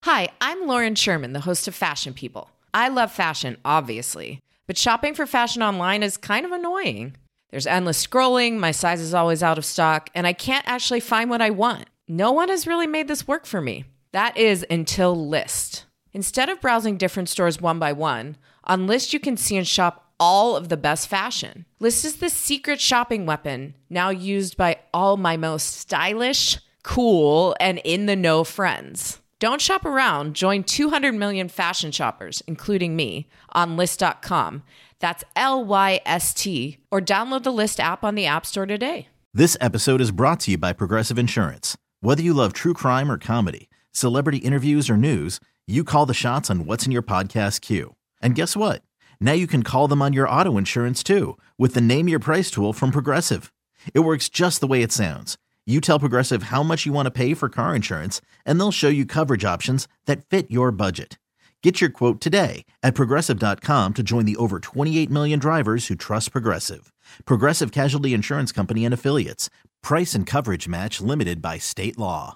Hi, I'm Lauren Sherman, the host of Fashion People. I love fashion, obviously, but shopping for fashion online is kind of annoying. There's endless scrolling, my size is always out of stock, and I can't actually find what I want. No one has really made this work for me. That is until Lyst. Instead of browsing different stores one by one, on Lyst you can see and shop all of the best fashion. Lyst is the secret shopping weapon, now used by all my most stylish, cool, and in-the-know friends. Don't shop around. Join 200 million fashion shoppers, including me, on Lyst.com. That's Lyst, or download the Lyst app on the App Store today. This episode is brought to you by Progressive Insurance. Whether you love true crime or comedy, celebrity interviews or news, you call the shots on what's in your podcast queue. And guess what? Now you can call them on your auto insurance too, with the Name Your Price tool from Progressive. It works just the way it sounds. You tell Progressive how much you want to pay for car insurance, and they'll show you coverage options that fit your budget. Get your quote today at Progressive.com to join the over 28 million drivers who trust Progressive. Progressive Casualty Insurance Company and Affiliates. Price and coverage match limited by state law.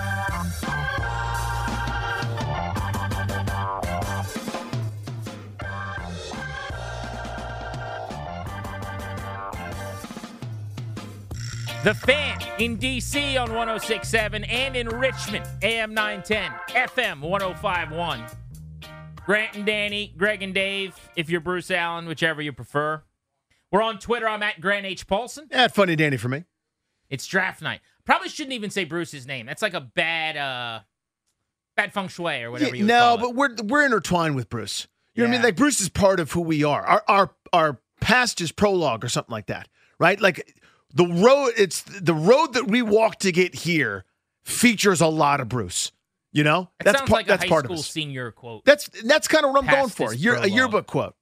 The Fan in D.C. on 106.7 and in Richmond, AM 910, FM 105.1. Grant and Danny, Greg and Dave, if you're Bruce Allen, whichever you prefer. We're on Twitter. I'm at Grant H. Paulson. At Funny Danny for me. It's draft night. Probably shouldn't even say Bruce's name. That's like a bad feng shui or whatever you would call it. But we're intertwined with Bruce. You know what I mean? Like, Bruce is part of who we are. Our past is prologue or something like that, right? Like, the road that we walk to get here features a lot of Bruce. You know, that sounds like a high school senior quote. That's kind of what I'm going for. A yearbook quote.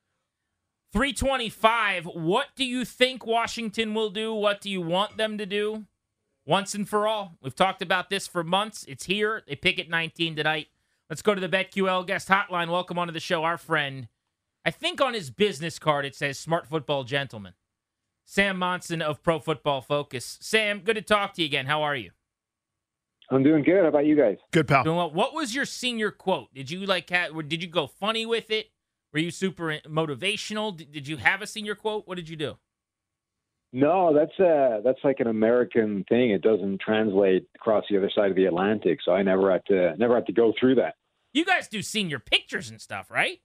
325. What do you think Washington will do? What do you want them to do? Once and for all. We've talked about this for months. It's here. They pick at 19 tonight. Let's go to the BetQL guest hotline. Welcome onto the show, our friend. I think on his business card it says Smart Football Gentleman. Sam Monson of Pro Football Focus. Sam, good to talk to you again. How are you? I'm doing good. How about you guys? Good, pal. Doing well. What was your senior quote? Did you did you go funny with it? Were you super motivational? Did you have a senior quote? What did you do? No, that's like an American thing. It doesn't translate across the other side of the Atlantic, so I never had to go through that. You guys do senior pictures and stuff, right?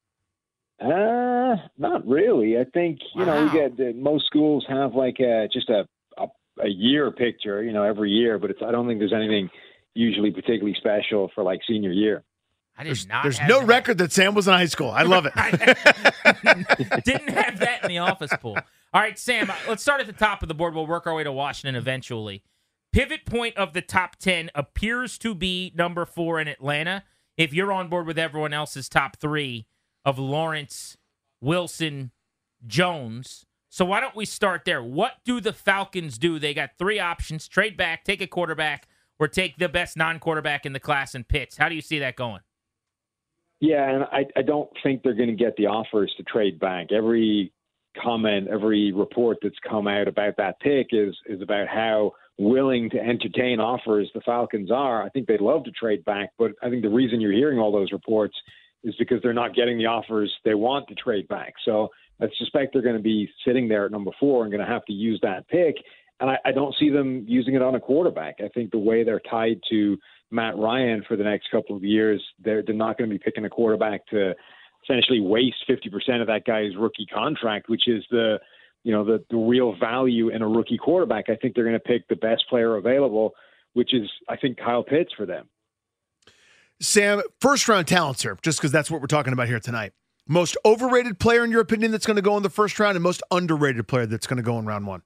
Not really. I think, we get most schools have like just a year picture, every year, but I don't think there's anything usually particularly special for like senior year. There's no record that Sam was in high school. I love it. Didn't have that in the office pool. All right, Sam, let's start at the top of the board. We'll work our way to Washington eventually. Pivot point of the top 10 appears to be number 4 in Atlanta. If you're on board with everyone else's top 3 of Lawrence, Wilson, Jones. So why don't we start there? What do the Falcons do? They got 3 options: trade back, take a quarterback, or take the best non-quarterback in the class in Pitts. How do you see that going? Yeah, and I don't think they're going to get the offers to trade back. Every comment, every report that's come out about that pick is about how willing to entertain offers the Falcons are. I think they'd love to trade back, but I think the reason you're hearing all those reports is because they're not getting the offers they want to trade back. So I suspect they're going to be sitting there at number 4 and going to have to use that pick. And I don't see them using it on a quarterback. I think the way they're tied to Matt Ryan for the next couple of years, they're not going to be picking a quarterback to essentially waste 50% of that guy's rookie contract, which is the real value in a rookie quarterback. I think they're going to pick the best player available, which is, I think, Kyle Pitts for them. Sam, first-round talent, sir, just because that's what we're talking about here tonight. Most overrated player, in your opinion, that's going to go in the first round, and most underrated player that's going to go in round 1?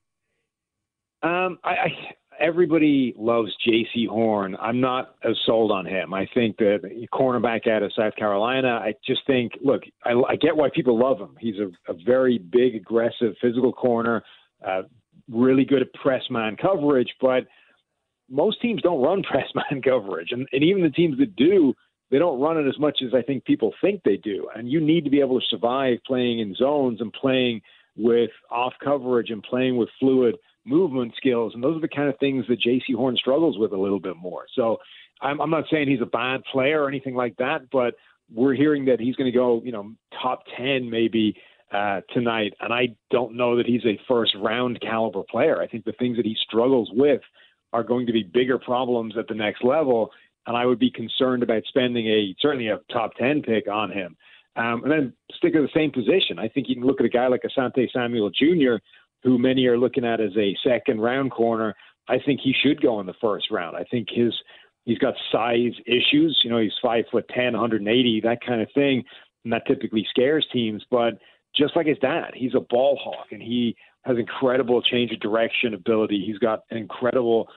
Everybody loves J.C. Horn. I'm not as sold on him. I think that cornerback out of South Carolina, I just think, look, I get why people love him. He's a very big, aggressive, physical corner, really good at press man coverage, but most teams don't run press man coverage. And even the teams that do, they don't run it as much as I think people think they do. And you need to be able to survive playing in zones and playing with off coverage and playing with fluid movement skills. And those are the kind of things that J.C. Horn struggles with a little bit more. So I'm not saying he's a bad player or anything like that, but we're hearing that he's going to go, top 10 maybe tonight. And I don't know that he's a first-round caliber player. I think the things that he struggles with are going to be bigger problems at the next level, and I would be concerned about spending certainly a top 10 pick on him. And then stick to the same position. I think you can look at a guy like Asante Samuel Jr., who many are looking at as a second-round corner. I think he should go in the first round. I think he's got size issues. He's 5'10", 180, that kind of thing, and that typically scares teams. But just like his dad, he's a ball hawk, and he has incredible change of direction ability. He's got an incredible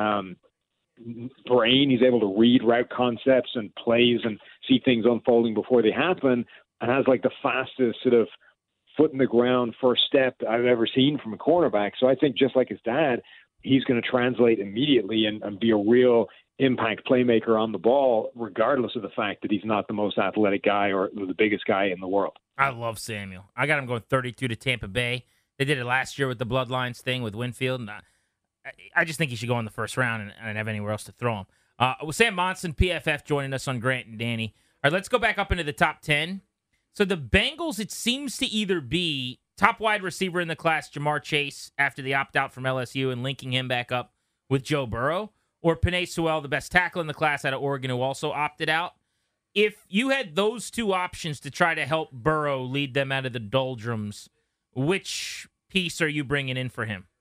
brain. He's able to read route concepts and plays and see things unfolding before they happen, and has like the fastest sort of foot in the ground first step I've ever seen from a cornerback. So I think just like his dad, he's going to translate immediately and be a real impact playmaker on the ball, regardless of the fact that he's not the most athletic guy or the biggest guy in the world. I love Samuel. I got him going 32 to Tampa Bay. They did it last year with the Bloodlines thing with Winfield, and I just think he should go in the first round and have anywhere else to throw him. Sam Monson, PFF, joining us on Grant and Danny. All right, let's go back up into the top 10. So the Bengals, it seems to either be top wide receiver in the class, Jamar Chase, after the opt-out from LSU and linking him back up with Joe Burrow, or Penei Sewell, the best tackle in the class out of Oregon, who also opted out. If you had those two options to try to help Burrow lead them out of the doldrums, which piece are you bringing in for him?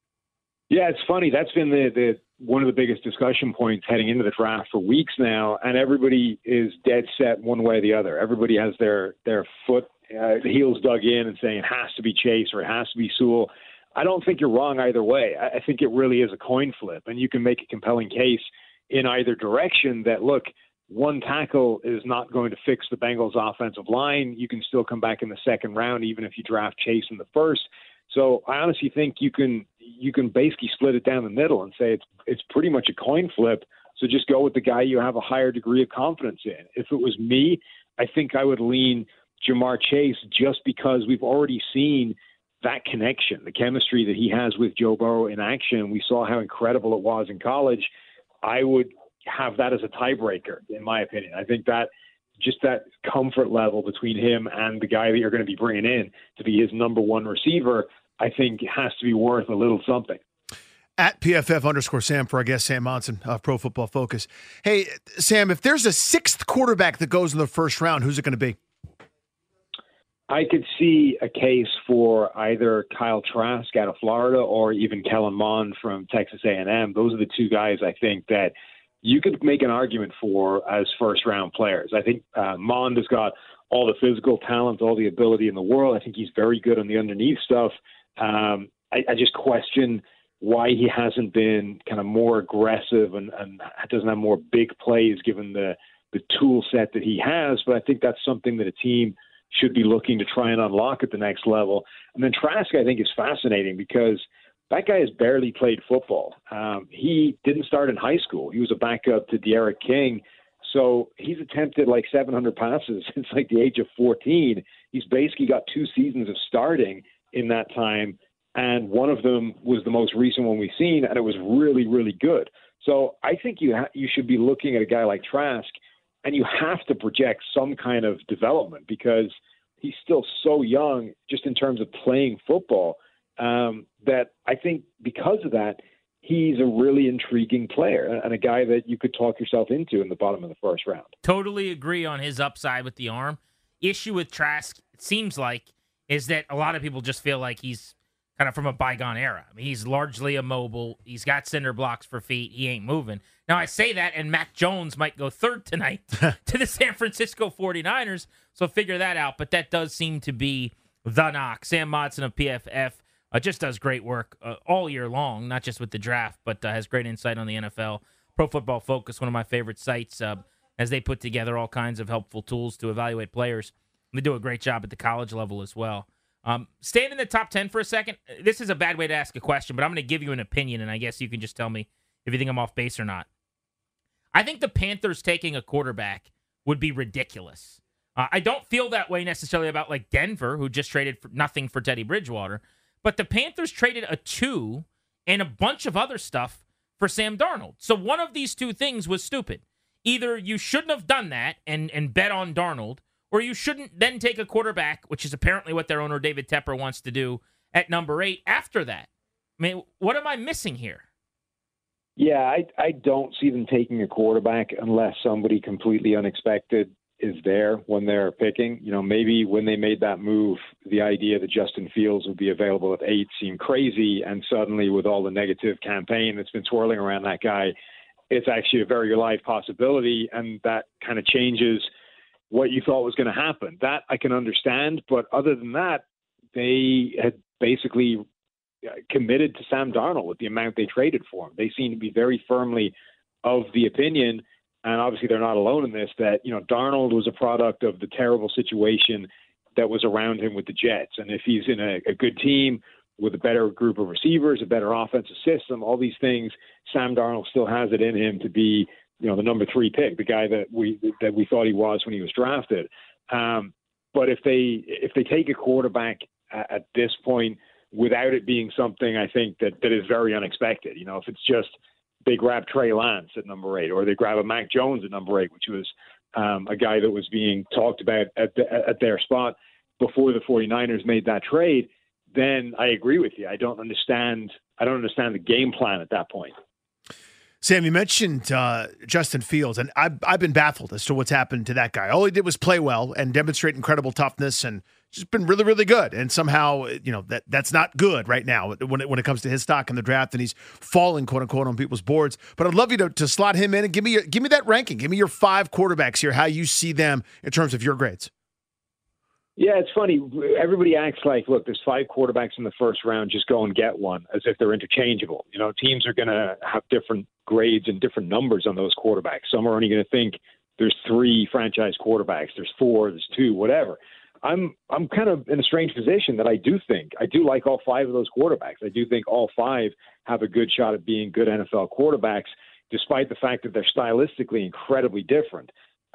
Yeah, it's funny. That's been the one of the biggest discussion points heading into the draft for weeks now, and everybody is dead set one way or the other. Everybody has their foot, the heels dug in and saying it has to be Chase or it has to be Sewell. I don't think you're wrong either way. I think it really is a coin flip, and you can make a compelling case in either direction that, look, one tackle is not going to fix the Bengals' offensive line. You can still come back in the second round, even if you draft Chase in the first. So I honestly think you can basically split it down the middle and say it's pretty much a coin flip. So just go with the guy you have a higher degree of confidence in. If it was me, I think I would lean Jamar Chase just because we've already seen that connection, the chemistry that he has with Joe Burrow in action. We saw how incredible it was in college. I would have that as a tiebreaker, in my opinion. I think that just that comfort level between him and the guy that you're going to be bringing in to be his number one receiver, I think has to be worth a little something. At PFF_Sam for our guest, Sam Monson of Pro Football Focus. Hey, Sam, if there's a sixth quarterback that goes in the first round, who's it going to be? I could see a case for either Kyle Trask out of Florida or even Kellen Mond from Texas A&M. Those are the two guys I think that you could make an argument for as first-round players. I think Mond has got all the physical talent, all the ability in the world. I think he's very good on the underneath stuff. I just question why he hasn't been kind of more aggressive and doesn't have more big plays given the tool set that he has. But I think that's something that a team should be looking to try and unlock at the next level. And then Trask, I think, is fascinating because that guy has barely played football. He didn't start in high school. He was a backup to De'Aaron King. So he's attempted like 700 passes since like the age of 14. He's basically got 2 seasons of starting in that time. And one of them was the most recent one we've seen, and it was really, really good. So I think you should be looking at a guy like Trask, and you have to project some kind of development because he's still so young just in terms of playing football that I think because of that, he's a really intriguing player and a guy that you could talk yourself into in the bottom of the first round. Totally agree on his upside with the arm. Issue with Trask, it seems like, is that a lot of people just feel like he's kind of from a bygone era. I mean, he's largely immobile. He's got cinder blocks for feet. He ain't moving. Now, I say that, and Mac Jones might go third tonight to the San Francisco 49ers, so figure that out. But that does seem to be the knock. Sam Monson of PFF just does great work all year long, not just with the draft, but has great insight on the NFL. Pro Football Focus, one of my favorite sites, as they put together all kinds of helpful tools to evaluate players. They do a great job at the college level as well. Staying in the top 10 for a second, this is a bad way to ask a question, but I'm going to give you an opinion, and I guess you can just tell me if you think I'm off base or not. I think the Panthers taking a quarterback would be ridiculous. I don't feel that way necessarily about like Denver, who just traded for nothing for Teddy Bridgewater, but the Panthers traded a 2 and a bunch of other stuff for Sam Darnold. So one of these two things was stupid. Either you shouldn't have done that and bet on Darnold, or you shouldn't then take a quarterback, which is apparently what their owner David Tepper wants to do at number 8 after that. I mean, what am I missing here? Yeah, I don't see them taking a quarterback unless somebody completely unexpected is there when they're picking. You know, maybe when they made that move, the idea that Justin Fields would be available at 8 seemed crazy, and suddenly with all the negative campaign that's been swirling around that guy, it's actually a very live possibility, and that kind of changes what you thought was going to happen. That I can understand, but other than that, they had basically committed to Sam Darnold with the amount they traded for him. They seem to be very firmly of the opinion, and obviously they're not alone in this, that, you know, Darnold was a product of the terrible situation that was around him with the Jets. And if he's in a good team with a better group of receivers, a better offensive system, all these things, Sam Darnold still has it in him to be, you know, the number 3 pick, the guy that we thought he was when he was drafted. But if they take a quarterback at this point without it being something, I think that is very unexpected, you know, if it's just they grab Trey Lance at number 8, or they grab a Mac Jones at number 8, which was a guy that was being talked about at their spot before the 49ers made that trade, then I agree with you. I don't understand the game plan at that point. Sam, you mentioned Justin Fields, and I've been baffled as to what's happened to that guy. All he did was play well and demonstrate incredible toughness, and just been really, really good. And somehow, you know, that's not good right now when it comes to his stock in the draft, and he's falling, quote unquote, on people's boards. But I'd love you to slot him in and give me that ranking. Give me your 5 quarterbacks here, how you see them in terms of your grades. Yeah, it's funny. Everybody acts like, look, there's 5 quarterbacks in the first round, just go and get one, as if they're interchangeable. You know, teams are going to have different grades and different numbers on those quarterbacks. Some are only going to think there's 3 franchise quarterbacks, there's 4, there's 2, whatever. I'm kind of in a strange position that I do like all 5 of those quarterbacks. I do think all 5 have a good shot at being good NFL quarterbacks, despite the fact that they're stylistically incredibly different.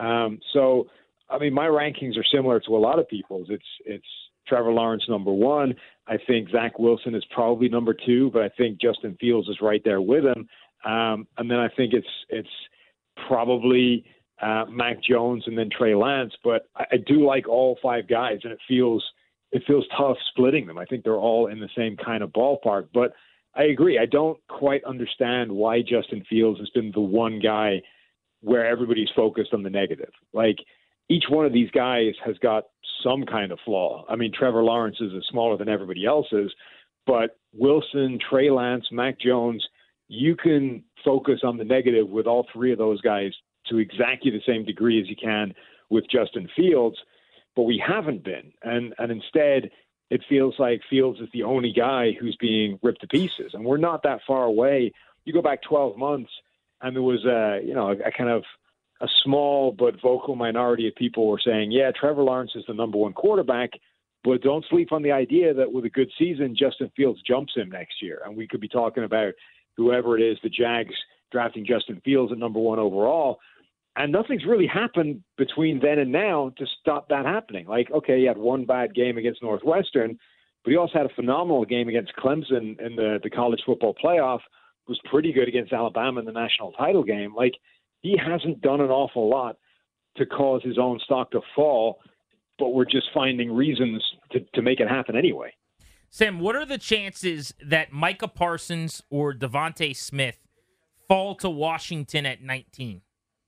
So, I mean, my rankings are similar to a lot of people's. It's Trevor Lawrence number 1. I think Zach Wilson is probably number 2, but I think Justin Fields is right there with him. And then I think it's probably Mac Jones and then Trey Lance. But I do like all 5 guys, and it feels tough splitting them. I think they're all in the same kind of ballpark. But I agree. I don't quite understand why Justin Fields has been the one guy where everybody's focused on the negative. Like, each one of these guys has got some kind of flaw. I mean, Trevor Lawrence is smaller than everybody else's, but Wilson, Trey Lance, Mac Jones, you can focus on the negative with all 3 of those guys to exactly the same degree as you can with Justin Fields, but we haven't been. And instead, it feels like Fields is the only guy who's being ripped to pieces, and we're not that far away. You go back 12 months, and there was a kind of a small but vocal minority of people were saying, yeah, Trevor Lawrence is the number 1 quarterback, but don't sleep on the idea that with a good season, Justin Fields jumps him next year. And we could be talking about whoever it is, the Jags drafting Justin Fields at number 1 overall. And nothing's really happened between then and now to stop that happening. Like, okay, he had 1 bad game against Northwestern, but he also had a phenomenal game against Clemson in the college football playoff, was pretty good against Alabama in the national title game. Like, he hasn't done an awful lot to cause his own stock to fall, but we're just finding reasons to make it happen anyway. Sam, what are the chances that Micah Parsons or Devontae Smith fall to Washington at 19?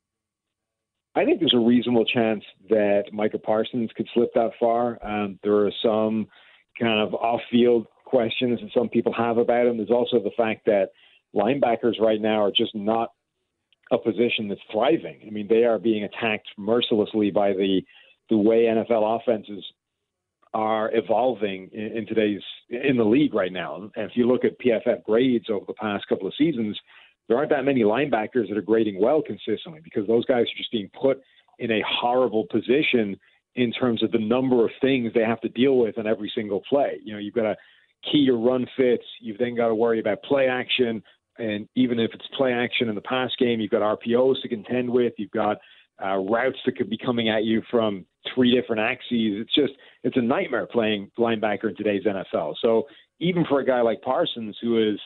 I think there's a reasonable chance that Micah Parsons could slip that far. There are some kind of off-field questions that some people have about him. There's also the fact that linebackers right now are just not a position that's thriving. I mean, they are being attacked mercilessly by the way NFL offenses are evolving in the league right now. And if you look at PFF grades over the past couple of seasons, there aren't that many linebackers that are grading well consistently, because those guys are just being put in a horrible position in terms of the number of things they have to deal with on every single play. You know, you've got to key your run fits. You've then got to worry about play action. And even if it's play action in the pass game, you've got RPOs to contend with. You've got routes that could be coming at you from 3 different axes. It's a nightmare playing linebacker in today's NFL. So even for a guy like Parsons, who is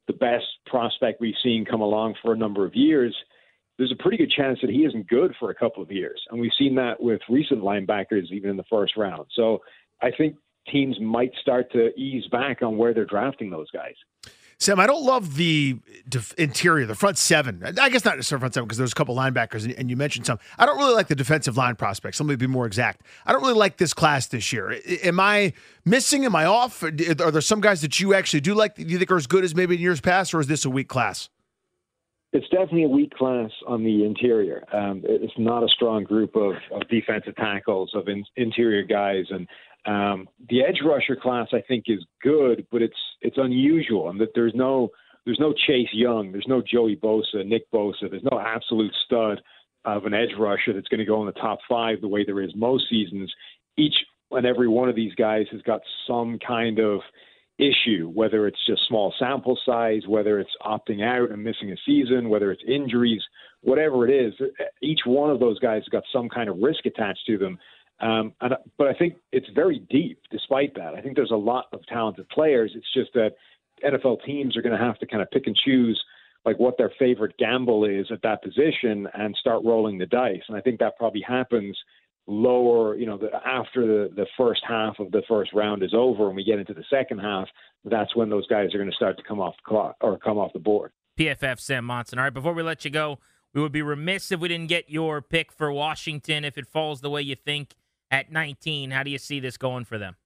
the best prospect we've seen come along for a number of years, there's a pretty good chance that he isn't good for a couple of years. And we've seen that with recent linebackers, even in the first round. So I think teams might start to ease back on where they're drafting those guys. Sam, I don't love the interior, the front seven. I guess not necessarily front seven because there's a couple linebackers, and you mentioned some. I don't really like the defensive line prospects. Let me be more exact. I don't really like this class this year. Am I missing? Am I off? Are there some guys that you actually do like that you think are as good as maybe in years past, or is this a weak class? It's definitely a weak class on the interior. It's not a strong group of defensive tackles, of interior guys. And the edge rusher class, I think, is good, but it's unusual in that there's no Chase Young, there's no Joey Bosa, Nick Bosa, there's no absolute stud of an edge rusher that's going to go in the top 5 the way there is most seasons. Each and every one of these guys has got some kind of issue, whether it's just small sample size, whether it's opting out and missing a season, whether it's injuries, whatever it is. Each one of those guys has got some kind of risk attached to them. But I think it's very deep despite that. I think there's a lot of talented players. It's just that NFL teams are going to have to kind of pick and choose like what their favorite gamble is at that position and start rolling the dice. And I think that probably happens lower, after the first half of the first round is over and we get into the second half. That's when those guys are going to start to come off the clock or come off the board. PFF Sam Monson. All right, before we let you go, we would be remiss if we didn't get your pick for Washington. If it falls the way you think at 19, how do you see this going for them?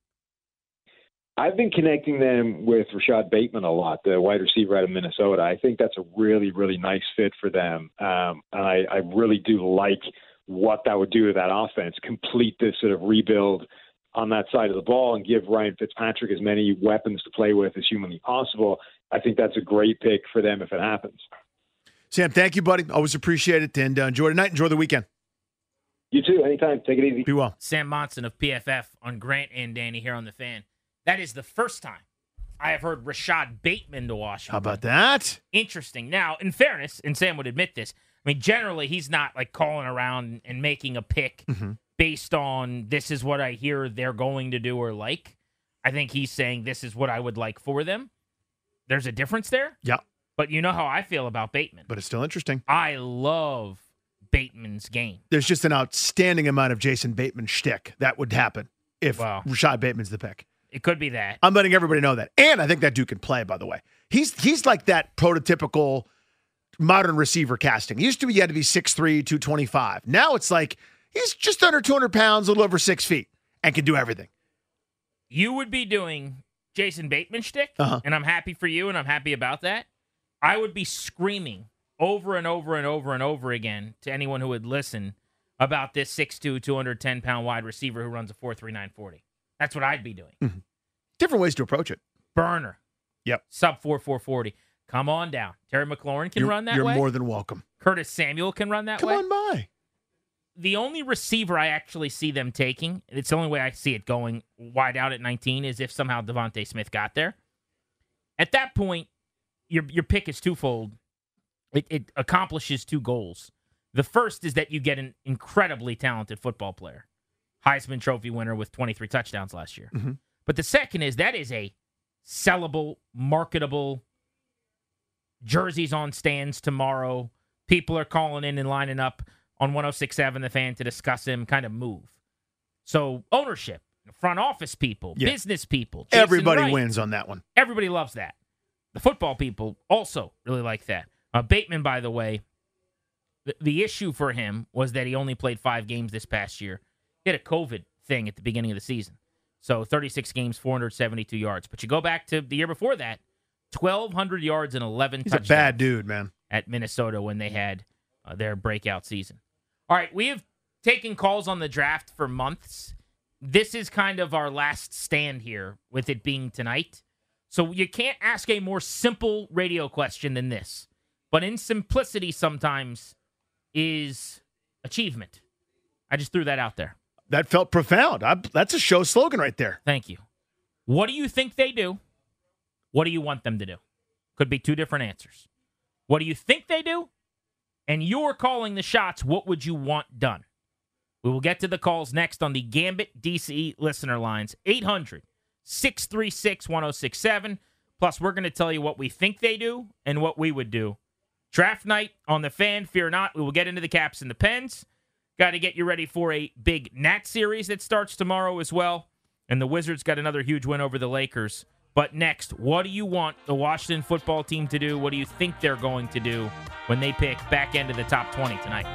I've been connecting them with Rashad Bateman a lot, the wide receiver out of Minnesota. I think that's a really, really nice fit for them. And I really do like what that would do to that offense, complete this sort of rebuild on that side of the ball and give Ryan Fitzpatrick as many weapons to play with as humanly possible. I think that's a great pick for them if it happens. Sam, thank you, buddy. Always appreciate it. And enjoy tonight. Enjoy the weekend. You too. Anytime. Take it easy. Be well. Sam Monson of PFF on Grant and Danny here on The Fan. That is the first time I have heard Rashad Bateman to Washington. How about that? Interesting. Now, in fairness, and Sam would admit this, I mean, generally he's not like calling around and making a pick based on this is what I hear they're going to do or like. I think he's saying this is what I would like for them. There's a difference there. Yeah. But you know how I feel about Bateman. But it's still interesting. I love Bateman's game. There's just an outstanding amount of Jason Bateman shtick that would happen if Rashad Bateman's the pick. It could be that. I'm letting everybody know that. And I think that dude can play, by the way. He's like that prototypical modern receiver casting. He used to be, you had to be 6'3", 225. Now it's like he's just under 200 pounds, a little over 6 feet, and can do everything. You would be doing Jason Bateman shtick, and I'm happy for you, and I'm happy about that. I would be screaming over and over and over and over again to anyone who would listen about this 6'2", 210-pound wide receiver who runs a 4.39 40. That's what I'd be doing. Mm-hmm. Different ways to approach it. Burner. Yep. Sub 4.40. Come on down. Terry McLaurin can run that way. You're more than welcome. Curtis Samuel can run that way. Come on by. The only receiver I actually see them taking, it's the only way I see it going wide out at 19, is if somehow Devontae Smith got there. At that point, your pick is twofold. It accomplishes two goals. The first is that you get an incredibly talented football player. Heisman Trophy winner with 23 touchdowns last year. Mm-hmm. But the second is that is a sellable, marketable, jerseys on stands tomorrow. People are calling in and lining up on 106.7 The Fan to discuss him kind of move. So ownership, front office people, business people. Jason Everybody Wright, wins on that one. Everybody loves that. The football people also really like that. Bateman, by the way, the issue for him was that he only played 5 games this past year. He had a COVID thing at the beginning of the season. So 36 games, 472 yards. But you go back to the year before that, 1,200 yards and 11 touchdowns. He's a bad dude, man. At Minnesota when they had their breakout season. All right, we have taken calls on the draft for months. This is kind of our last stand here with it being tonight. So you can't ask a more simple radio question than this. But in simplicity sometimes is achievement. I just threw that out there. That felt profound. That's a show slogan right there. Thank you. What do you think they do? What do you want them to do? Could be two different answers. What do you think they do? And you're calling the shots. What would you want done? We will get to the calls next on the Gambit DC listener lines. 800-636-1067. Plus, we're going to tell you what we think they do and what we would do. Draft night on the Fan. Fear not, we will get into the Caps and the Pens. Got to get you ready for a big Nat series that starts tomorrow as well. And the Wizards got another huge win over the Lakers. But next, what do you want the Washington football team to do? What do you think they're going to do when they pick back end of the top 20 tonight?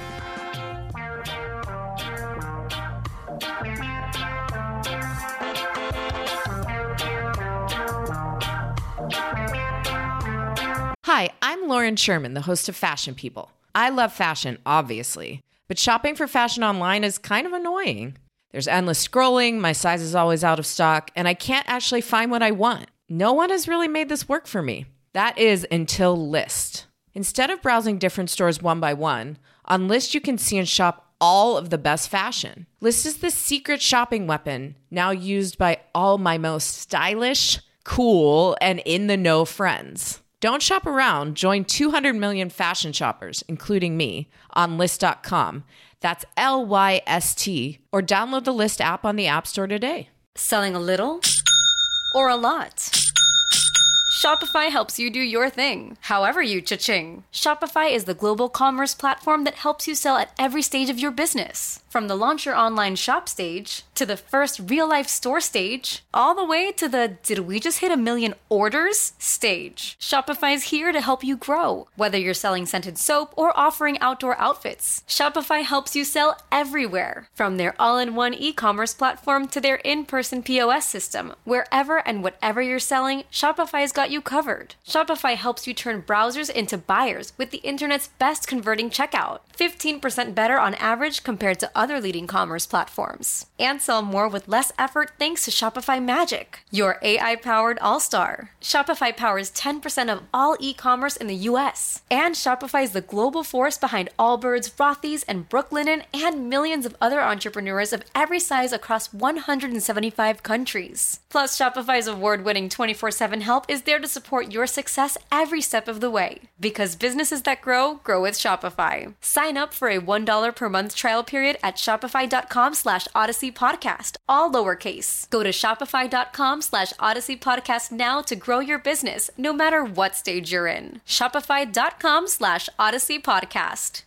Hi, I'm Lauren Sherman, the host of Fashion People. I love fashion, obviously, but shopping for fashion online is kind of annoying. There's endless scrolling, my size is always out of stock, and I can't actually find what I want. No one has really made this work for me. That is until Lyst. Instead of browsing different stores one by one, on Lyst you can see and shop all of the best fashion. Lyst is the secret shopping weapon now used by all my most stylish, cool, and in-the-know friends. Don't shop around. Join 200 million fashion shoppers, including me, on Lyst.com. That's Lyst, or download the Lyst app on the App Store today. Selling a little or a lot? Shopify helps you do your thing, however you cha-ching. Shopify is the global commerce platform that helps you sell at every stage of your business. From the launch your online shop stage, to the first real-life store stage, all the way to the did we just hit 1 million orders stage. Shopify's here to help you grow. Whether you're selling scented soap or offering outdoor outfits, Shopify helps you sell everywhere. From their all-in-one e-commerce platform to their in-person POS system, wherever and whatever you're selling, Shopify's got you covered. Shopify helps you turn browsers into buyers with the internet's best converting checkout. 15% better on average compared to other leading commerce platforms. And sell more with less effort thanks to Shopify Magic, your AI-powered all-star. Shopify powers 10% of all e-commerce in the U.S. And Shopify is the global force behind Allbirds, Rothy's, and Brooklinen, and millions of other entrepreneurs of every size across 175 countries. Plus, Shopify's award-winning 24/7 help is there to support your success every step of the way. Because businesses that grow with Shopify. Sign up for a $1 per month trial period at shopify.com/Odyssey Podcast, all lowercase. Go to shopify.com/Odyssey Podcast now to grow your business, no matter what stage you're in. Shopify.com/Odyssey Podcast.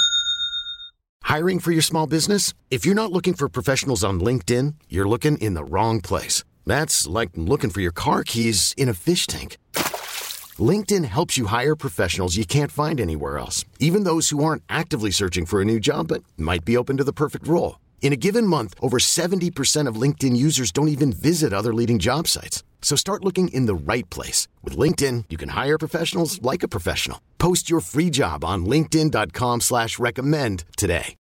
Hiring for your small business? If you're not looking for professionals on LinkedIn, you're looking in the wrong place. That's like looking for your car keys in a fish tank. LinkedIn helps you hire professionals you can't find anywhere else, even those who aren't actively searching for a new job but might be open to the perfect role. In a given month, over 70% of LinkedIn users don't even visit other leading job sites. So start looking in the right place. With LinkedIn, you can hire professionals like a professional. Post your free job on linkedin.com/recommend today.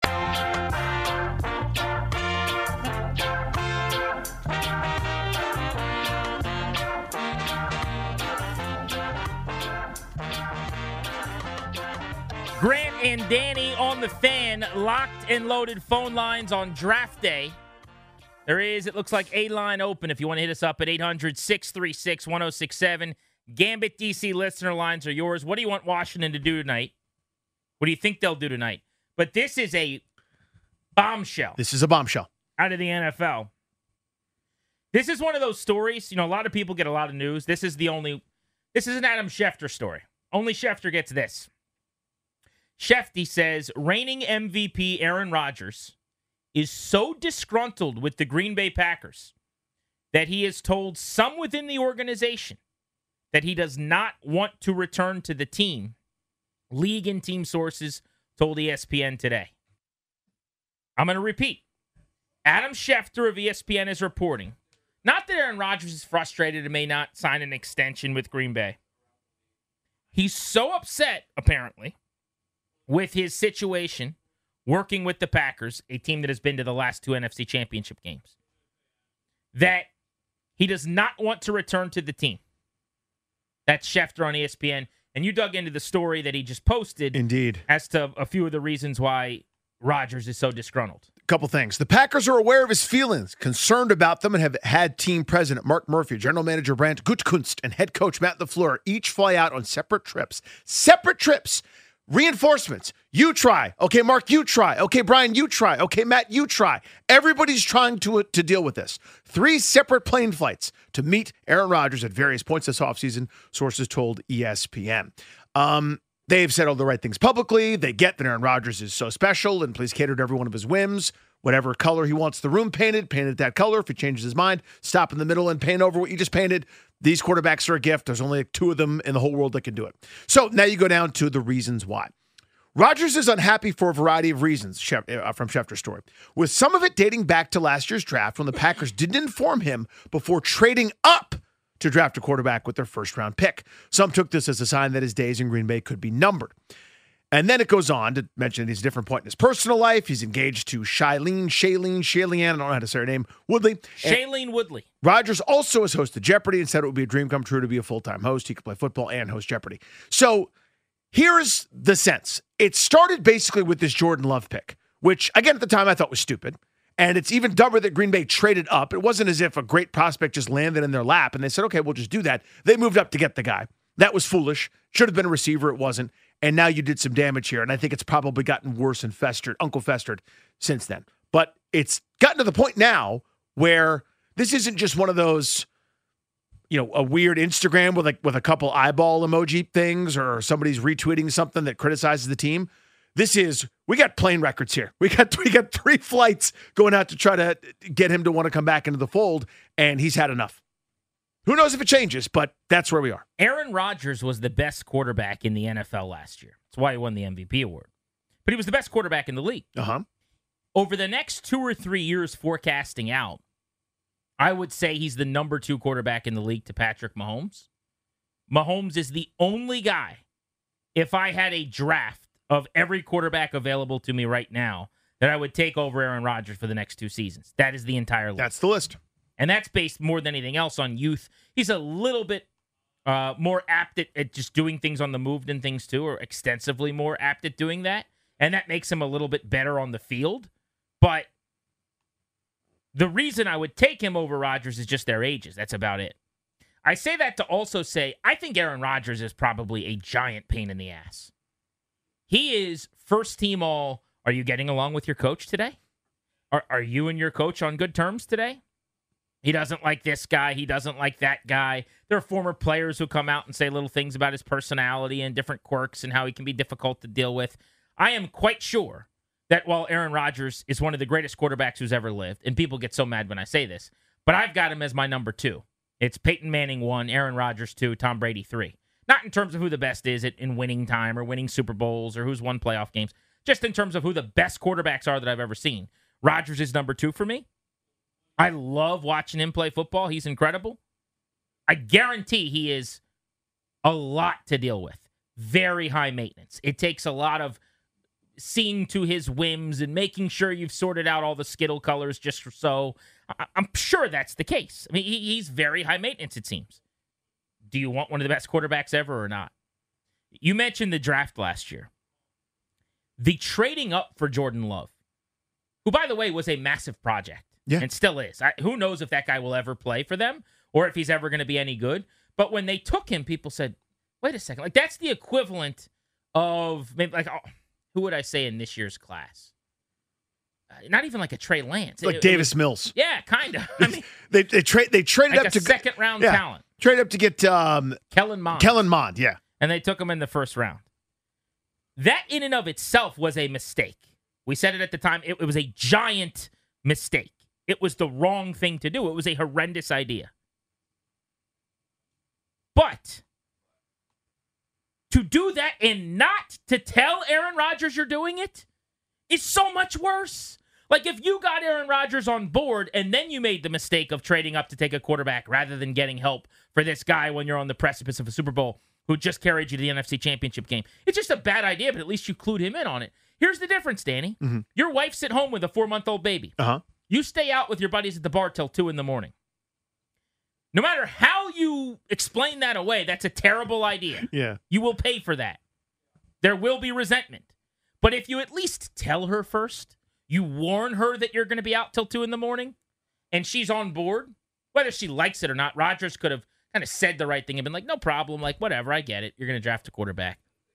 Grant and Danny on the Fan, locked and loaded phone lines on draft day. There is, it looks like, a line open if you want to hit us up at 800-636-1067. Gambit DC listener lines are yours. What do you want Washington to do tonight? What do you think they'll do tonight? But this is a bombshell. This is a bombshell. Out of the NFL. This is one of those stories, a lot of people get a lot of news. This is an Adam Schefter story. Only Schefter gets this. Shefty says reigning MVP Aaron Rodgers is so disgruntled with the Green Bay Packers that he has told some within the organization that he does not want to return to the team. League and team sources told ESPN today. I'm going to repeat. Adam Schefter of ESPN is reporting, not that Aaron Rodgers is frustrated and may not sign an extension with Green Bay. He's so upset, apparently, with his situation working with the Packers, a team that has been to the last 2 NFC Championship games, that he does not want to return to the team. That's Schefter on ESPN. And you dug into the story that he just posted. Indeed. As to a few of the reasons why Rodgers is so disgruntled. Couple things. The Packers are aware of his feelings, concerned about them, and have had team president Mark Murphy, general manager Brandt Gutekunst, and head coach Matt LaFleur each fly out on separate trips Reinforcements. You try. Okay, Mark, you try. Okay, Brian, you try. Okay, Matt, you try. Everybody's trying to deal with this. 3 separate plane flights to meet Aaron Rodgers at various points this offseason, sources told ESPN. They've said all the right things publicly. They get that Aaron Rodgers is so special and please cater to every one of his whims. Whatever color he wants the room painted, paint it that color. If he changes his mind, stop in the middle and paint over what you just painted. These quarterbacks are a gift. There's only 2 of them in the whole world that can do it. So now you go down to the reasons why. Rodgers is unhappy for a variety of reasons, from Schefter's story, with some of it dating back to last year's draft when the Packers didn't inform him before trading up to draft a quarterback with their first-round pick. Some took this as a sign that his days in Green Bay could be numbered. And then it goes on to mention that he's at a different point in his personal life. He's engaged to Shailene, I don't know how to say her name, Woodley. Shailene Woodley. Rodgers also has hosted Jeopardy and said it would be a dream come true to be a full-time host. He could play football and host Jeopardy. So here's the sense. It started basically with this Jordan Love pick, which, again, at the time I thought was stupid. And it's even dumber that Green Bay traded up. It wasn't as if a great prospect just landed in their lap and they said, okay, we'll just do that. They moved up to get the guy. That was foolish. Should have been a receiver. It wasn't. And now you did some damage here. And I think it's probably gotten worse and Uncle festered since then. But it's gotten to the point now where this isn't just one of those, a weird Instagram with a couple eyeball emoji things or somebody's retweeting something that criticizes the team. This is, we got plane records here. We got 3 flights going out to try to get him to want to come back into the fold, and he's had enough. Who knows if it changes, but that's where we are. Aaron Rodgers was the best quarterback in the NFL last year. That's why he won the MVP award. But he was the best quarterback in the league. Uh-huh. Over the next 2 or 3 years forecasting out, I would say he's the number 2 quarterback in the league to Patrick Mahomes. Mahomes is the only guy, if I had a draft of every quarterback available to me right now, that I would take over Aaron Rodgers for the next 2 seasons. That is the entire list. That's the list. And that's based more than anything else on youth. He's a little bit more apt at just doing things on the move than things too, or extensively more apt at doing that. And that makes him a little bit better on the field. But the reason I would take him over Rodgers is just their ages. That's about it. I say that to also say I think Aaron Rodgers is probably a giant pain in the ass. He is first team all. Are you getting along with your coach today? Are you and your coach on good terms today? He doesn't like this guy. He doesn't like that guy. There are former players who come out and say little things about his personality and different quirks and how he can be difficult to deal with. I am quite sure that while Aaron Rodgers is one of the greatest quarterbacks who's ever lived, and people get so mad when I say this, but I've got him as my number 2. It's Peyton Manning 1, Aaron Rodgers 2, Tom Brady 3. Not in terms of who the best is in winning time or winning Super Bowls or who's won playoff games, just in terms of who the best quarterbacks are that I've ever seen. Rodgers is number 2 for me. I love watching him play football. He's incredible. I guarantee he is a lot to deal with. Very high maintenance. It takes a lot of seeing to his whims and making sure you've sorted out all the Skittle colors just so. I'm sure that's the case. I mean, he's very high maintenance, it seems. Do you want one of the best quarterbacks ever or not? You mentioned the draft last year. The trading up for Jordan Love, who, by the way, was a massive project. Yeah. And still is. Who knows if that guy will ever play for them or if he's ever going to be any good. But when they took him, people said, wait a second. Like, that's the equivalent of maybe who would I say in this year's class? Not even like a Trey Lance. Like Davis Mills. Yeah, kind of. I mean, they traded like up to second-round talent. Trade up to get Kellen Mond. Kellen Mond, yeah. And they took him in the first round. That in and of itself was a mistake. We said it at the time. It was a giant mistake. It was the wrong thing to do. It was a horrendous idea. But to do that and not to tell Aaron Rodgers you're doing it is so much worse. Like, if you got Aaron Rodgers on board and then you made the mistake of trading up to take a quarterback rather than getting help for this guy when you're on the precipice of a Super Bowl who just carried you to the NFC Championship game, it's just a bad idea, but at least you clued him in on it. Here's the difference, Danny. Mm-hmm. Your wife's at home with a 4-month-old baby. Uh-huh. You stay out with your buddies at the bar till 2 in the morning. No matter how you explain that away, that's a terrible idea. Yeah. You will pay for that. There will be resentment. But if you at least tell her first, you warn her that you're going to be out till 2 in the morning, and she's on board, whether she likes it or not, Rodgers could have kind of said the right thing and been like, no problem, like, whatever, I get it. You're going to draft a quarterback.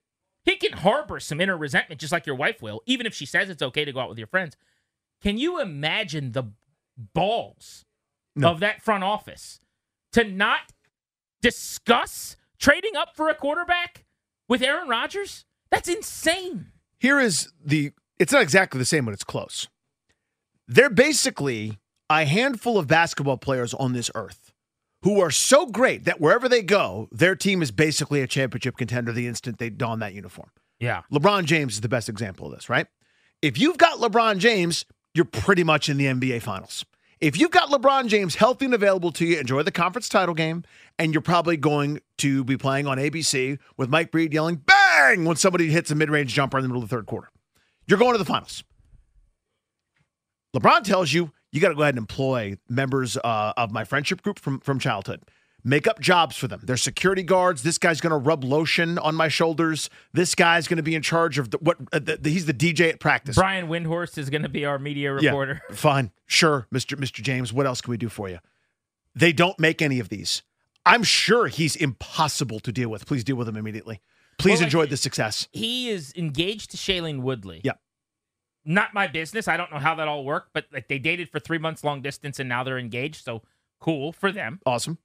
He can harbor some inner resentment just like your wife will, even if she says it's okay to go out with your friends. Can you imagine the balls of that front office to not discuss trading up for a quarterback with Aaron Rodgers? That's insane. It's not exactly the same, but it's close. They're basically a handful of basketball players on this earth who are so great that wherever they go, their team is basically a championship contender the instant they don that uniform. Yeah. LeBron James is the best example of this, right? If you've got LeBron James, you're pretty much in the NBA Finals. If you've got LeBron James healthy and available to you, enjoy the conference title game, and you're probably going to be playing on ABC with Mike Breed yelling, bang, when somebody hits a mid-range jumper in the middle of the third quarter. You're going to the finals. LeBron tells you, you got to go ahead and employ members of my friendship group from childhood. Make up jobs for them. They're security guards. This guy's going to rub lotion on my shoulders. This guy's going to be in charge of he's the DJ at practice. Brian Windhorst is going to be our media reporter. Yeah, fine. Sure, Mr. James. What else can we do for you? They don't make any of these. I'm sure he's impossible to deal with. Please deal with him immediately. Please enjoy the success. He is engaged to Shailene Woodley. Yeah. Not my business. I don't know how that all worked, but they dated for 3 months long distance and now they're engaged. So cool for them. Awesome.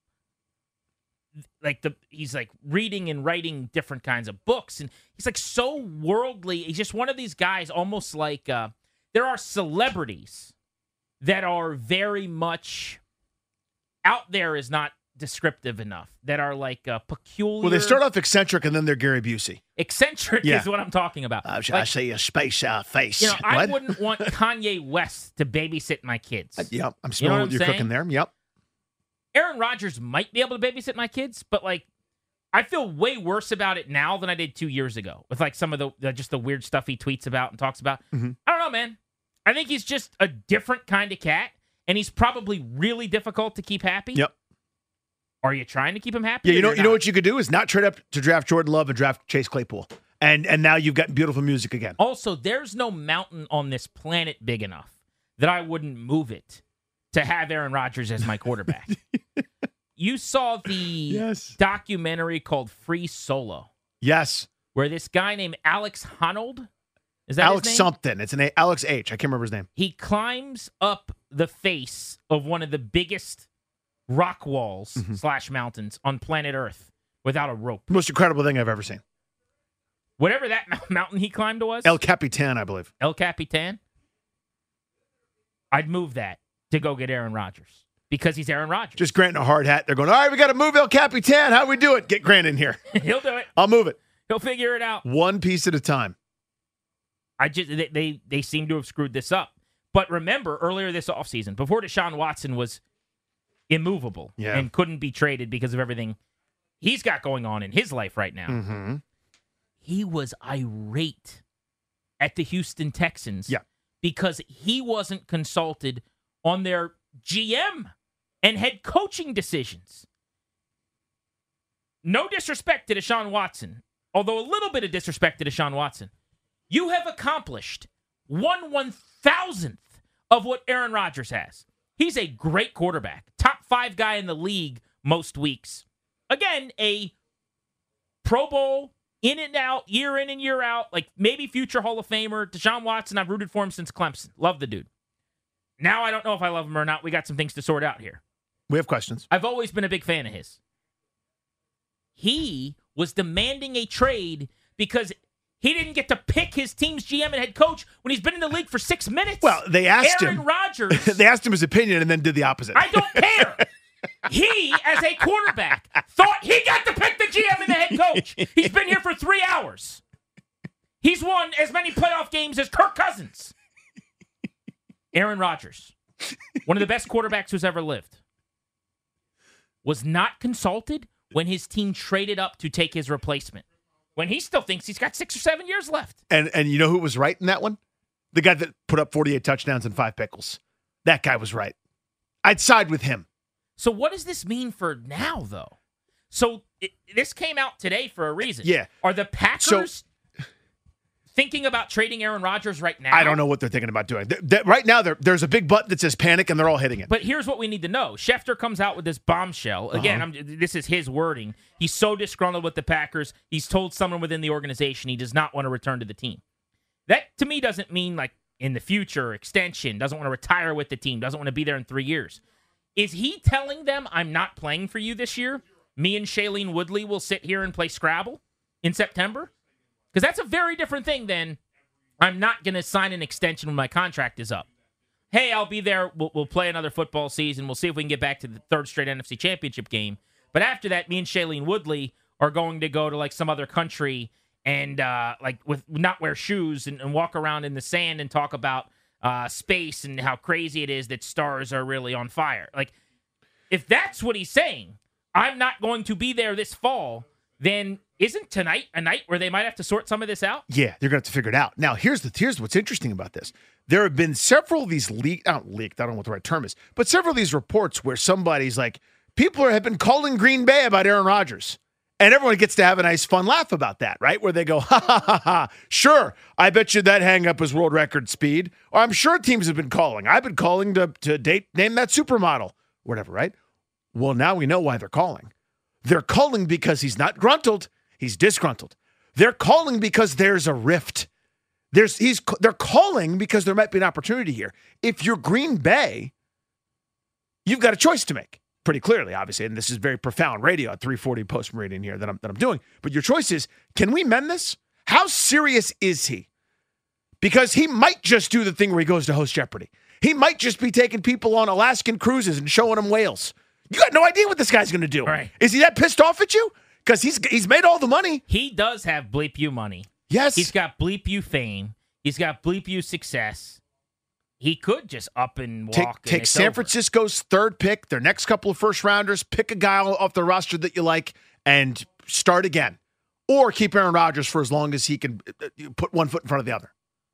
He's reading and writing different kinds of books, and he's so worldly. He's just one of these guys, almost like there are celebrities that are very much out there is not descriptive enough, that are peculiar. Well, they start off eccentric and then they're Gary Busey. Eccentric is what I'm talking about. I see a space face. I wouldn't want Kanye West to babysit my kids. Yep, I'm smelling what you're cooking there. Yep. Aaron Rodgers might be able to babysit my kids, but I feel way worse about it now than I did 2 years ago with some of the weird stuff he tweets about and talks about. Mm-hmm. I don't know, man. I think he's just a different kind of cat, and he's probably really difficult to keep happy. Yep. Are you trying to keep him happy? Yeah, you know what you could do is not trade up to draft Jordan Love and draft Chase Claypool. And now you've got beautiful music again. Also, there's no mountain on this planet big enough that I wouldn't move it to have Aaron Rodgers as my quarterback. You saw the documentary called Free Solo. Yes. Where this guy named Alex Honnold, is that Alex his name? something. It's an Alex H. I can't remember his name. He climbs up the face of one of the biggest rock walls / mountains on planet Earth without a rope. Most incredible thing I've ever seen. Whatever that mountain he climbed was. El Capitan, I believe. El Capitan? I'd move that to go get Aaron Rodgers because he's Aaron Rodgers. Just Grant in a hard hat. They're going, all right, we got to move El Capitan. How do we do it? Get Grant in here. He'll do it. I'll move it. He'll figure it out. One piece at a time. They seem to have screwed this up. But remember, earlier this offseason, before Deshaun Watson was immovable and couldn't be traded because of everything he's got going on in his life right now, he was irate at the Houston Texans because he wasn't consulted on their GM and head coaching decisions. No disrespect to Deshaun Watson, although a little bit of disrespect to Deshaun Watson. You have accomplished 1/1000th of what Aaron Rodgers has. He's a great quarterback, top 5 guy in the league most weeks. Again, a Pro Bowl, in and out, year in and year out, maybe future Hall of Famer. Deshaun Watson, I've rooted for him since Clemson. Love the dude. Now I don't know if I love him or not. We got some things to sort out here. We have questions. I've always been a big fan of his. He was demanding a trade because he didn't get to pick his team's GM and head coach when he's been in the league for 6 minutes. Well, they asked Aaron Rodgers. They asked him his opinion and then did the opposite. I don't care. He, as a quarterback, thought he got to pick the GM and the head coach. He's been here for 3 hours. He's won as many playoff games as Kirk Cousins. Aaron Rodgers, one of the best quarterbacks who's ever lived, was not consulted when his team traded up to take his replacement, when he still thinks he's got 6 or 7 years left. And you know who was right in that one? The guy that put up 48 touchdowns and 5 pickles. That guy was right. I'd side with him. So what does this mean for now, though? So this came out today for a reason. Yeah. Are the Packers thinking about trading Aaron Rodgers right now? I don't know what they're thinking about doing. Right now, there's a big button that says panic, and they're all hitting it. But here's what we need to know. Schefter comes out with this bombshell. Again, this is his wording. He's so disgruntled with the Packers, he's told someone within the organization he does not want to return to the team. That, to me, doesn't mean like in the future, extension, doesn't want to retire with the team, doesn't want to be there in 3 years. Is he telling them, I'm not playing for you this year? Me and Shailene Woodley will sit here and play Scrabble in September? Because that's a very different thing than I'm not going to sign an extension when my contract is up. Hey, I'll be there. We'll play another football season. We'll see if we can get back to the third straight NFC Championship game. But after that, me and Shailene Woodley are going to go to like some other country and like with not wear shoes and walk around in the sand and talk about space and how crazy it is that stars are really on fire. Like, if that's what he's saying, I'm not going to be there this fall, then isn't tonight a night where they might have to sort some of this out? Yeah, they're going to have to figure it out. Now, here's what's interesting about this. There have been several of these leaked, I don't know what the right term is, but several of these reports where somebody's like, people have been calling Green Bay about Aaron Rodgers. And everyone gets to have a nice fun laugh about that, right? Where they go, ha, ha, ha, ha. Sure, I bet you that hang-up is world record speed. Or I'm sure teams have been calling. I've been calling to name that supermodel. Whatever, right? Well, now we know why they're calling. They're calling because he's not gruntled. He's disgruntled. They're calling because there's a rift. They're calling because there might be an opportunity here. If you're Green Bay, you've got a choice to make. Pretty clearly, obviously, and this is very profound radio at 340 Post Meridian here that I'm doing. But your choice is, can we mend this? How serious is he? Because he might just do the thing where he goes to host Jeopardy. He might just be taking people on Alaskan cruises and showing them whales. You got no idea what this guy's going to do. Right. Is he that pissed off at you? Because he's made all the money. He does have Bleep You money. Yes. He's got Bleep You fame. He's got Bleep You success. He could just up and walk. Take San Francisco's third pick, their next couple of first rounders, pick a guy off the roster that you like, and start again. Or keep Aaron Rodgers for as long as he can put one foot in front of the other.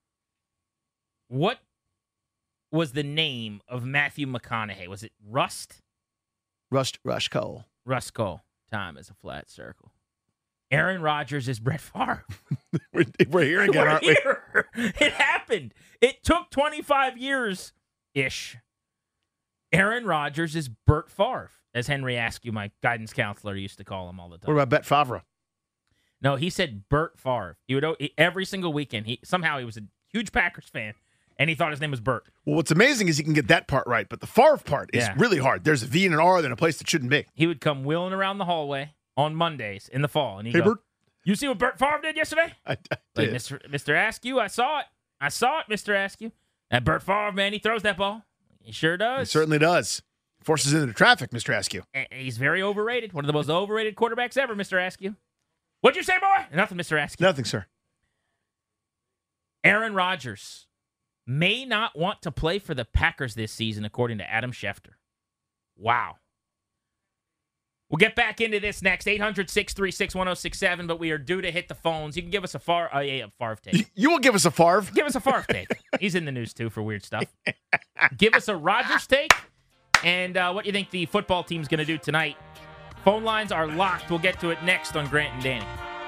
What was the name of Matthew McConaughey? Was it Rust? Rush Cole. Russ Cole. Time is a flat circle. Aaron Rodgers is Brett Favre. We're here again, aren't we? It happened. It took 25 years-ish. Aaron Rodgers is Bert Favre, as Henry Askew, my guidance counselor, used to call him all the time. What about Bet Favre? No, he said Bert Favre. He would every single weekend. He was a huge Packers fan, and he thought his name was Bert. Well, what's amazing is he can get that part right, but the Favre part is really hard. There's a V and an R in a place that shouldn't be. He would come wheeling around the hallway on Mondays in the fall, and he'd go, Bert. You see what Bert Favre did yesterday? I like, did. Mr. Askew, I saw it, Mr. Askew. That Bert Favre, man, he throws that ball. He sure does. He certainly does. Forces into traffic, Mr. Askew. And he's very overrated. One of the most overrated quarterbacks ever, Mr. Askew. What'd you say, boy? Nothing, Mr. Askew. Nothing, sir. Aaron Rodgers may not want to play for the Packers this season, according to Adam Schefter. Wow. We'll get back into this next, 800-636-1067, but we are due to hit the phones. You can give us a Favre take. You will give us a Favre? Give us a Favre take. He's in the news, too, for weird stuff. Give us a Rodgers take, and what you think the football team's going to do tonight. Phone lines are locked. We'll get to it next on Grant and Danny.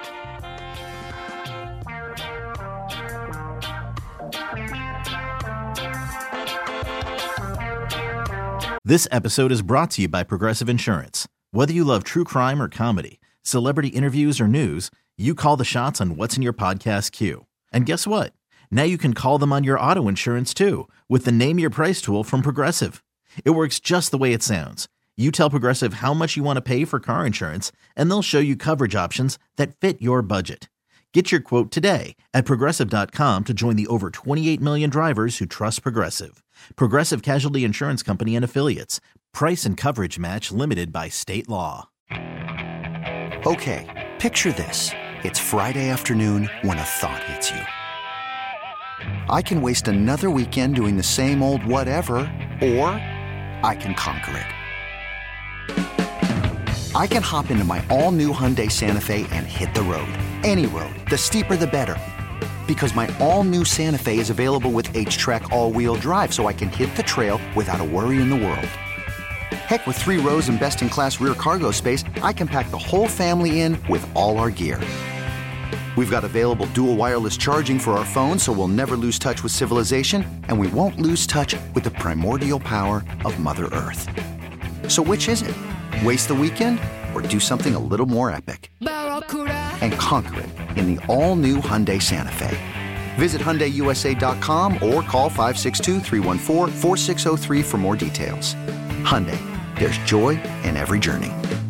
This episode is brought to you by Progressive Insurance. Whether you love true crime or comedy, celebrity interviews or news, you call the shots on what's in your podcast queue. And guess what? Now you can call them on your auto insurance too with the Name Your Price tool from Progressive. It works just the way it sounds. You tell Progressive how much you want to pay for car insurance, and they'll show you coverage options that fit your budget. Get your quote today at Progressive.com to join the over 28 million drivers who trust Progressive. Progressive Casualty Insurance Company and Affiliates. Price and coverage match limited by state law. Okay, picture this. It's Friday afternoon when a thought hits you. I can waste another weekend doing the same old whatever, or I can conquer it. I can hop into my all-new Hyundai Santa Fe and hit the road. Any road. The steeper, the better. Because my all-new Santa Fe is available with H-Track all-wheel drive, so I can hit the trail without a worry in the world. Heck, with 3 rows and best-in-class rear cargo space, I can pack the whole family in with all our gear. We've got available dual wireless charging for our phones, so we'll never lose touch with civilization, and we won't lose touch with the primordial power of Mother Earth. So which is it? Waste the weekend or do something a little more epic? And conquer it in the all-new Hyundai Santa Fe. Visit HyundaiUSA.com or call 562-314-4603 for more details. Hyundai, there's joy in every journey.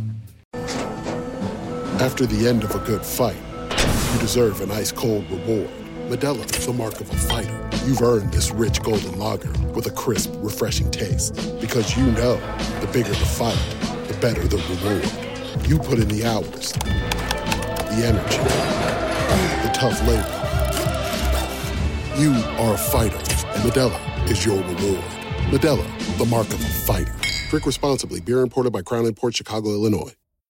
After the end of a good fight, you deserve an ice-cold reward. Modelo is the mark of a fighter. You've earned this rich golden lager with a crisp, refreshing taste. Because you know, the bigger the fight, the better the reward. You put in the hours, the energy, the tough labor. You are a fighter, and Modelo is your reward. Modelo, the mark of a fighter. Drink responsibly. Beer imported by Crown Imports, Chicago, Illinois.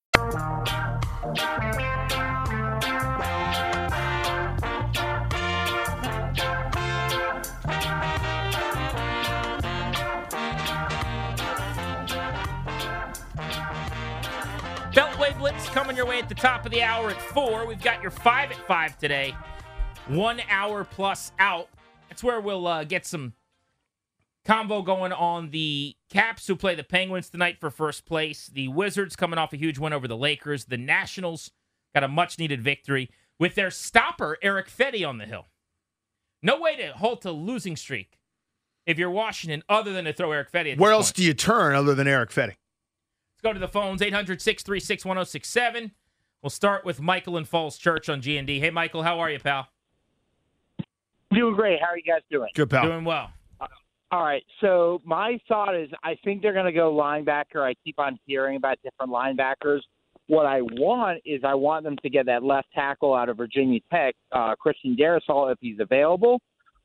Beltway Blitz coming your way at the top of the hour at 4. We've got your 5 at 5 today. 1 hour plus out. That's where we'll get some convo going on the Caps, who play the Penguins tonight for first place. The Wizards coming off a huge win over the Lakers. The Nationals got a much-needed victory with their stopper, Eric Fedde, on the hill. No way to halt a losing streak if you're Washington other than to throw Eric Fedde at Where this else point. do you turn other than Eric Fedde? Let's go to the phones, 800-636-1067. We'll start with Michael in Falls Church on G&D. Hey, Michael, how are you, pal? Doing great. How are you guys doing? Good, pal. Doing well. All right. So my thought is I think they're going to go linebacker. I keep on hearing about different linebackers. What I want is I want them to get that left tackle out of Virginia Tech, Christian Darrisaw, if he's available,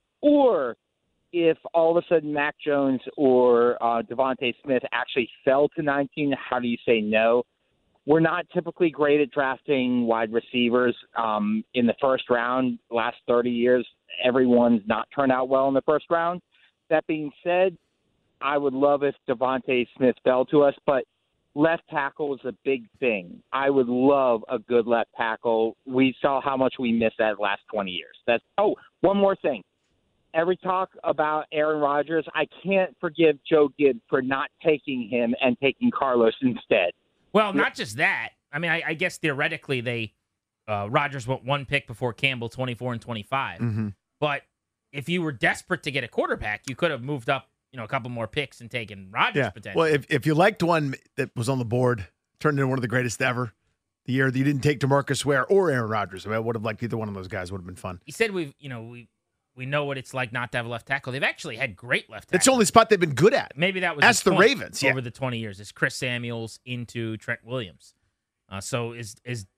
or if all of a sudden Mac Jones or Devontae Smith actually fell to 19, how do you say no? We're not typically great at drafting wide receivers in the first round. Last 30 years, everyone's not turned out well in the first round. That being said, I would love if Devontae Smith fell to us, but left tackle is a big thing. I would love a good left tackle. We saw how much we missed that last 20 years. One more thing. Every talk about Aaron Rodgers, I can't forgive Joe Gibbs for not taking him and taking Carlos instead. Well, not just that. I mean, I guess theoretically Rodgers went one pick before Campbell, 24 and 25. Mm-hmm. But if you were desperate to get a quarterback, you could have moved up, a couple more picks and taken Rodgers potentially. Well, if you liked one that was on the board, turned into one of the greatest ever, the year that you didn't take DeMarcus Ware or Aaron Rodgers, I would have liked either one of those guys. Would have been fun. He said we know what it's like not to have a left tackle. They've actually had great left tackles. It's the only spot they've been good at. Maybe that was That's the Ravens over the 20 years. It's Chris Samuels into Trent Williams. So is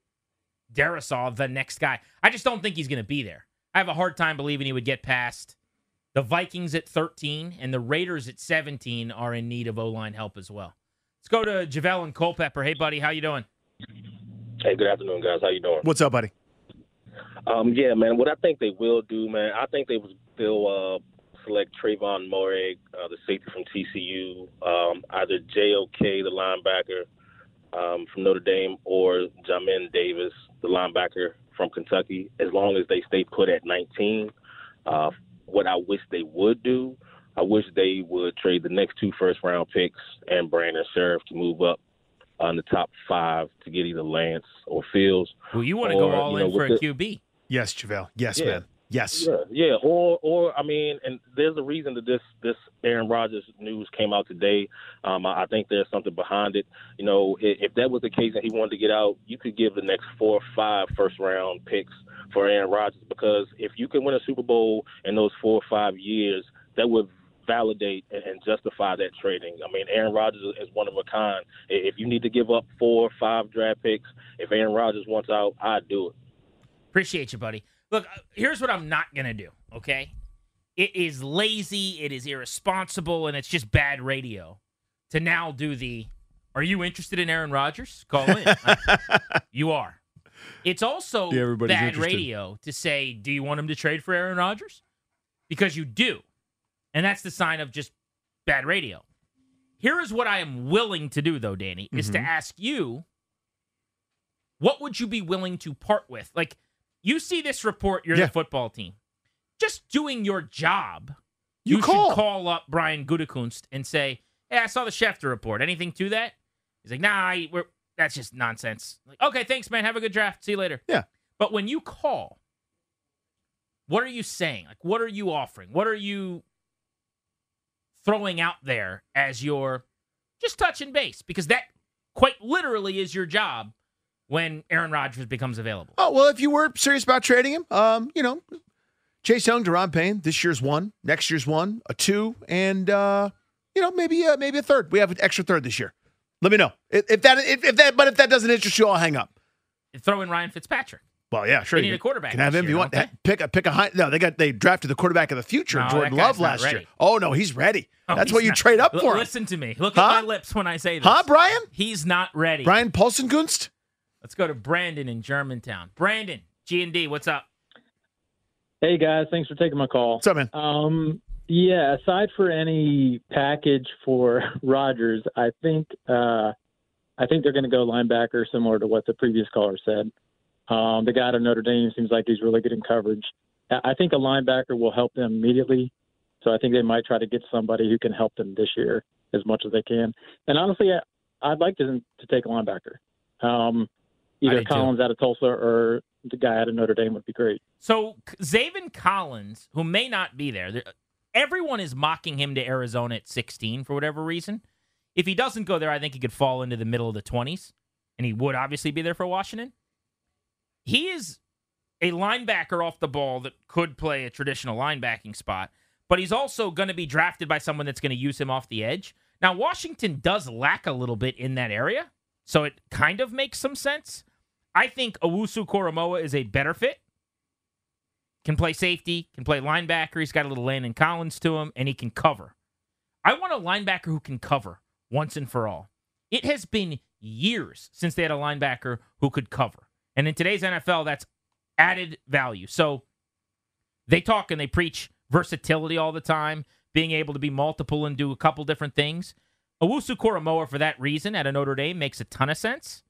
Darrisaw the next guy? I just don't think he's going to be there. I have a hard time believing he would get past the Vikings at 13 and the Raiders at 17 are in need of O-line help as well. Let's go to Javel and Culpeper. Hey, buddy, how you doing? Hey, good afternoon, guys. How you doing? What's up, buddy? Yeah, man, what I think they will do, man, I think they'll select Trayvon Moehrig, the safety from TCU, either J.O.K., the linebacker from Notre Dame, or Jamin Davis, the linebacker from Kentucky, as long as they stay put at 19. What I wish they would do, I wish they would trade the next 2 first-round picks and Brandon Sheriff to move up in the top 5 to get either Lance or Fields. Well, you want to go all in for a QB. Yes, Javel. Yes, man. Yes. Yeah. Or I mean, and there's a reason that this Aaron Rodgers news came out today. I think there's something behind it. If that was the case and he wanted to get out, you could give the next 4 or 5 first-round picks for Aaron Rodgers, because if you can win a Super Bowl in those 4 or 5 years, that would validate and justify that trading. I mean, Aaron Rodgers is one of a kind. If you need to give up 4 or 5 draft picks, if Aaron Rodgers wants out, I'd do it. Appreciate you, buddy. Look, here's what I'm not going to do, okay? It is lazy, it is irresponsible, and it's just bad radio to now do are you interested in Aaron Rodgers? Call in. You are. It's also bad radio to say, do you want him to trade for Aaron Rodgers? Because you do. And that's the sign of just bad radio. Here is what I am willing to do, though, Danny, is to ask you, what would you be willing to part with? Like, you see this report, you're the football team. Just doing your job, you should call up Brian Gutekunst and say, hey, I saw the Schefter report. Anything to that? He's like, nah, that's just nonsense. Like, okay, thanks, man. Have a good draft. See you later. Yeah. But when you call, what are you saying? Like, what are you offering? What are you throwing out there as your just touching base? Because that quite literally is your job when Aaron Rodgers becomes available. Oh, well, if you were serious about trading him, Chase Young, Deron Payne, this year's one, next year's one, a 2, and maybe a third. We have an extra third this year. Let me know if that doesn't interest you, I'll hang up. Throw in Ryan Fitzpatrick. Well, yeah, sure. They need a quarterback. Can have him if you want. Pick a high. No, they drafted the quarterback of the future, Jordan Love, last year. Oh no, he's ready. That's what you trade up for him. Listen to me. Look at my lips when I say this. Huh, Brian? He's not ready. Brian Polsengunst? Let's go to Brandon in Germantown. Brandon, G&D, what's up? Hey guys, thanks for taking my call. What's up, man? Yeah, aside for any package for Rodgers, I think they're going to go linebacker, similar to what the previous caller said. The guy out of Notre Dame seems like he's really good in coverage. I think a linebacker will help them immediately, so I think they might try to get somebody who can help them this year as much as they can. And honestly, I'd like to take a linebacker. Either Collins out of Tulsa or the guy out of Notre Dame would be great. So Zaven Collins, who may not be there, everyone is mocking him to Arizona at 16 for whatever reason. If he doesn't go there, I think he could fall into the middle of the 20s, and he would obviously be there for Washington. He is a linebacker off the ball that could play a traditional linebacking spot, but he's also going to be drafted by someone that's going to use him off the edge. Now, Washington does lack a little bit in that area, so it kind of makes some sense. I think Owusu-Koramoah is a better fit. Can play safety, can play linebacker. He's got a little Landon Collins to him, and he can cover. I want a linebacker who can cover once and for all. It has been years since they had a linebacker who could cover. And in today's NFL, that's added value. So they talk and they preach versatility all the time, being able to be multiple and do a couple different things. Owusu-Koramoah, for that reason, at a Notre Dame, makes a ton of sense.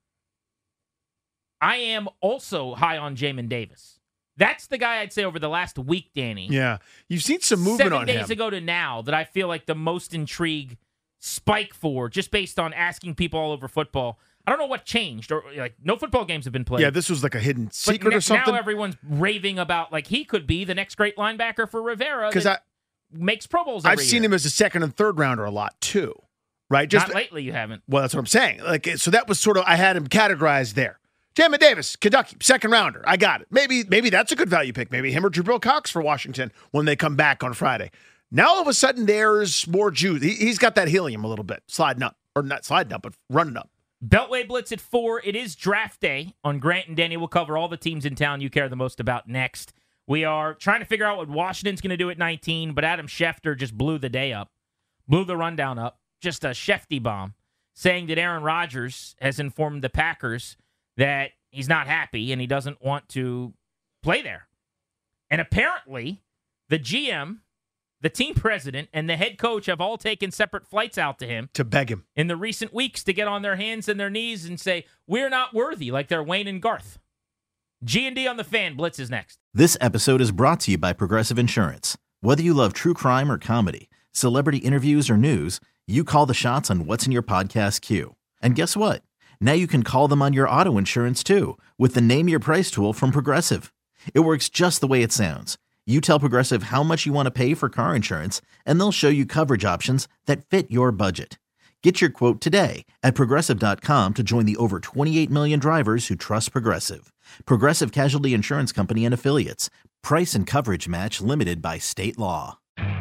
I am also high on Jamin Davis. That's the guy I'd say over the last week, Danny. Yeah. You've seen some movement on him. 7 days ago to now that I feel like the most intrigue spike for, just based on asking people all over football. I don't know what changed, or like no football games have been played. Yeah, this was like a hidden secret or something. Now everyone's raving about like he could be the next great linebacker for Rivera that makes Pro Bowls every year. I've seen him as a second and third rounder a lot too, right? Not lately, you haven't. Well, that's what I'm saying. Like, so that was sort of, I had him categorized there. Jamin Davis, Kentucky, second rounder. I got it. Maybe that's a good value pick. Maybe him or Jabril Cox for Washington when they come back on Friday. Now all of a sudden there's more juice. He's got that helium a little bit, sliding up, or not sliding up, but running up. Beltway Blitz at 4. It is draft day on Grant and Danny. We'll cover all the teams in town you care the most about next. We are trying to figure out what Washington's going to do at 19, but Adam Schefter just blew the day up, blew the rundown up, just a Shefty bomb, saying that Aaron Rodgers has informed the Packers that he's not happy and he doesn't want to play there. And apparently, the GM, the team president, and the head coach have all taken separate flights out to him to beg him in the recent weeks to get on their hands and their knees and say, we're not worthy, like they're Wayne and Garth. G&D on the Fan. Blitz is next. This episode is brought to you by Progressive Insurance. Whether you love true crime or comedy, celebrity interviews or news, you call the shots on what's in your podcast queue. And guess what? Now you can call them on your auto insurance too with the Name Your Price tool from Progressive. It works just the way it sounds. You tell Progressive how much you want to pay for car insurance, and they'll show you coverage options that fit your budget. Get your quote today at Progressive.com to join the over 28 million drivers who trust Progressive. Progressive Casualty Insurance Company and Affiliates. Price and coverage match limited by state law.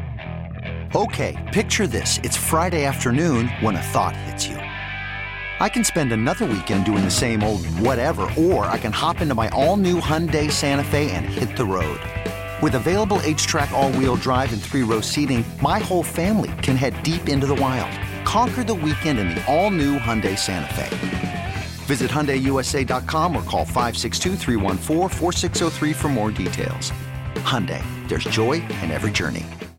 Okay, picture this. It's Friday afternoon when a thought hits you. I can spend another weekend doing the same old whatever, or I can hop into my all-new Hyundai Santa Fe and hit the road. With available H-Track all-wheel drive and 3-row seating, my whole family can head deep into the wild. Conquer the weekend in the all-new Hyundai Santa Fe. Visit HyundaiUSA.com or call 562-314-4603 for more details. Hyundai, there's joy in every journey.